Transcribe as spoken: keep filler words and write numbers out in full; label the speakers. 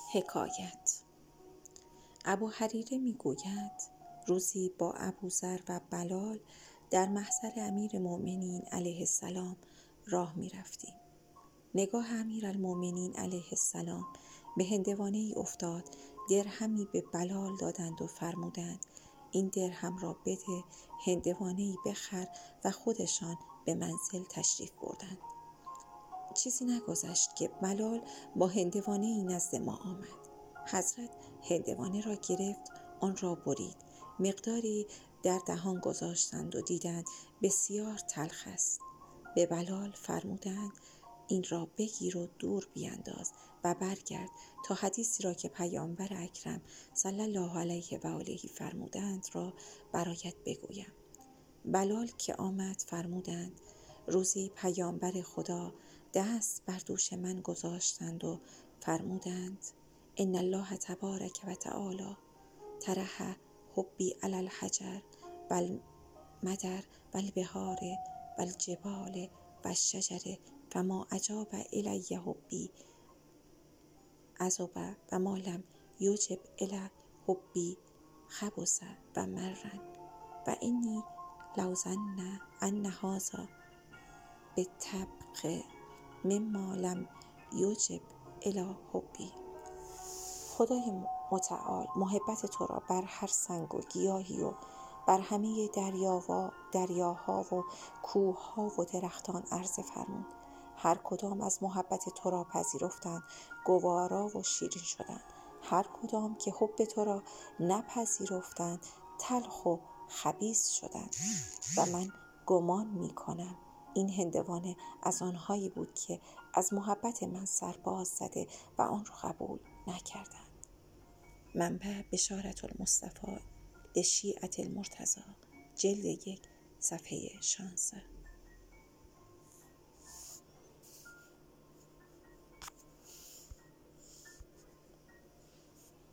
Speaker 1: حکایت. ابوهریره می گوید روزی با ابوذر و بلال در محضر امیرالمؤمنین علیه السلام راه می رفتیم. نگاه امیرالمؤمنین علیه السلام به هندوانه ای افتاد. درهمی به بلال دادند و فرمودند این درهم را بده، هندوانه ای بخر و خودشان به منزل تشریف بردند. چیزی نگذشت که بلال با هندوانه ای نزد ما آمد. حضرت هندوانه را گرفت، آن را برید، مقداری در دهان گذاشتند و دیدند بسیار تلخ است. به بلال فرمودند این را بگیر و دور بیانداز و برگرد تا حدیثی را که پیامبر اکرم صلی الله علیه و آله فرمودند را برایت بگویم. بلال که آمد فرمودند روزی پیامبر خدا دست بر دوش من گذاشتند و فرمودند ان الله تبارک و تعالی طرح حبی علی الحجر و المدر و البحار و الجبال و الشجر فما اجاب الی حبی عذب و ما لم یجب الی حبی خبث و مرا و انی لوظن ان هذا بالطبع مما لم یجب الی حبی. خدای متعال محبت تو را بر هر سنگ و گیاهی و بر همه دریا دریاها و کوهها و درختان عرضه فرمود. هر کدام از محبت تو را پذیرفتند گوارا و شیرین شدند. هر کدام که حب تو را نپذیرفتند تلخ و خبیث شدند. و من گمان می کنم این هندوانه از آنهایی بود که از محبت من سرباز زده و آن را قبول نکردند. منبع بشارة المصطفی لشیعة المرتضی، جلد یک، صفحه شانزده.